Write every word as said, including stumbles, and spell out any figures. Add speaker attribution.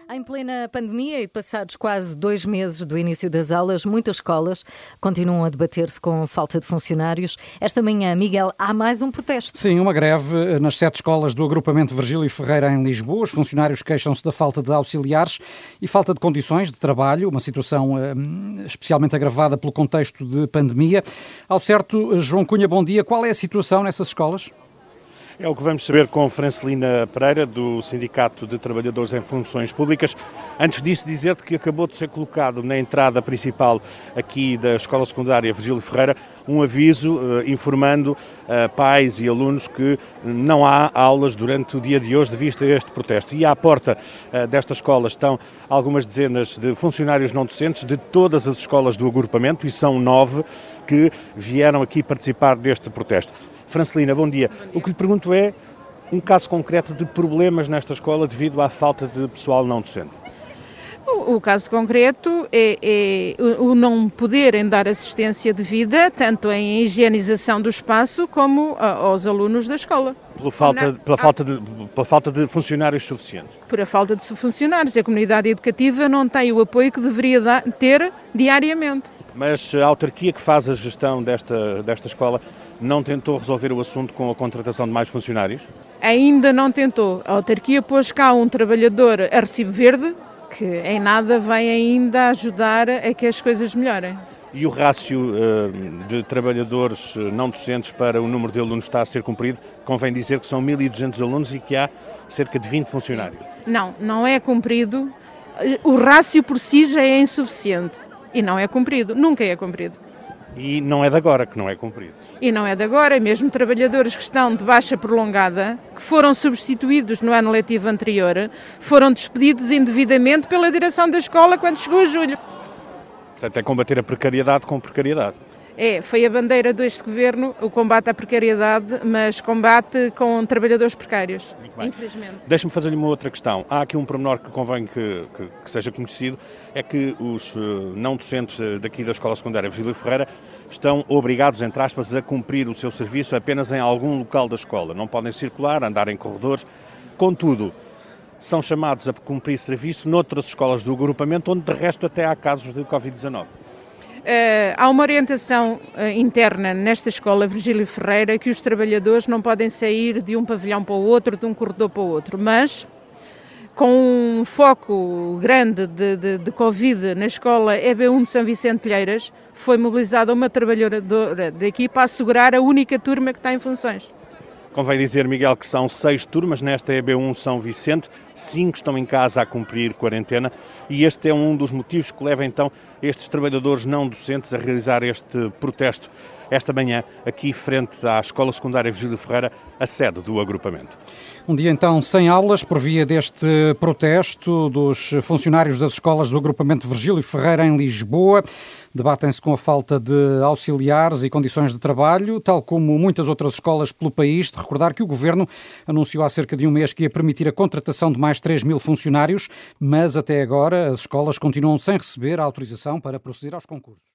Speaker 1: Em plena pandemia e passados quase dois meses do início das aulas, muitas escolas continuam a debater-se com falta de funcionários. Esta manhã, Miguel, há mais um protesto.
Speaker 2: Sim, uma greve nas sete escolas do agrupamento Virgílio Ferreira em Lisboa. Os funcionários queixam-se da falta de auxiliares e falta de condições de trabalho, uma situação eh, especialmente agravada pelo contexto de pandemia. Ao certo, João Cunha, bom dia. Qual é a situação nessas escolas?
Speaker 3: É o que vamos saber com Francelina Pereira, do Sindicato de Trabalhadores em Funções Públicas. Antes disso, dizer-te que acabou de ser colocado na entrada principal aqui da Escola Secundária Virgílio Ferreira um aviso uh, informando uh, pais e alunos que não há aulas durante o dia de hoje devido a este protesto. E à porta uh, desta escola estão algumas dezenas de funcionários não docentes de todas as escolas do agrupamento, e são nove que vieram aqui participar deste protesto. Francelina, bom dia. bom dia. O que lhe pergunto é um caso concreto de problemas nesta escola devido à falta de pessoal não docente.
Speaker 4: O, o caso concreto é, é o, o não poderem dar assistência devida, tanto em higienização do espaço como a, aos alunos da escola.
Speaker 3: Pela falta, não, pela, falta de, pela falta de funcionários suficientes?
Speaker 4: Por a falta de funcionários. A comunidade educativa não tem o apoio que deveria dar, ter diariamente.
Speaker 3: Mas a autarquia que faz a gestão desta, desta escola não tentou resolver o assunto com a contratação de mais funcionários?
Speaker 4: Ainda não tentou. A autarquia pôs cá um trabalhador a recibo verde, que em nada vem ainda ajudar a que as coisas melhorem.
Speaker 3: E o rácio uh, de trabalhadores não docentes para o número de alunos está a ser cumprido? Convém dizer que são mil e duzentos alunos e que há cerca de vinte funcionários.
Speaker 4: Não, não é cumprido. O rácio por si já é insuficiente e não é cumprido, nunca é cumprido.
Speaker 3: E não é de agora que não é cumprido.
Speaker 4: E não é de agora, mesmo trabalhadores que estão de baixa prolongada, que foram substituídos no ano letivo anterior, foram despedidos indevidamente pela direção da escola quando chegou a julho.
Speaker 3: Portanto, é combater a precariedade com precariedade.
Speaker 4: É, foi a bandeira deste governo, o combate à precariedade, mas combate com trabalhadores precários, infelizmente.
Speaker 3: Deixa-me fazer-lhe uma outra questão. Há aqui um pormenor que convém que, que, que seja conhecido, é que os uh, não docentes daqui da Escola Secundária Virgílio Ferreira estão obrigados, entre aspas, a cumprir o seu serviço apenas em algum local da escola. Não podem circular, andar em corredores. Contudo, são chamados a cumprir serviço noutras escolas do agrupamento, onde de resto até há casos de covid dezanove.
Speaker 4: Uh, há uma orientação uh, interna nesta escola Virgílio Ferreira que os trabalhadores não podem sair de um pavilhão para o outro, de um corredor para o outro, mas com um foco grande de, de, de Covid na escola E B um de São Vicente de Ilheiras, foi mobilizada uma trabalhadora da equipa a assegurar a única turma que está em funções.
Speaker 3: Convém dizer, Miguel, que são seis turmas nesta E B um São Vicente, cinco estão em casa a cumprir quarentena, e este é um dos motivos que leva então estes trabalhadores não docentes a realizar este protesto esta manhã, aqui frente à Escola Secundária Virgílio Ferreira, a sede do agrupamento.
Speaker 2: Um dia então sem aulas por via deste protesto dos funcionários das escolas do agrupamento Virgílio Ferreira em Lisboa. Debatem-se com a falta de auxiliares e condições de trabalho, tal como muitas outras escolas pelo país. De recordar que o Governo anunciou há cerca de um mês que ia permitir a contratação de mais três mil funcionários, mas até agora as escolas continuam sem receber a autorização para proceder aos concursos.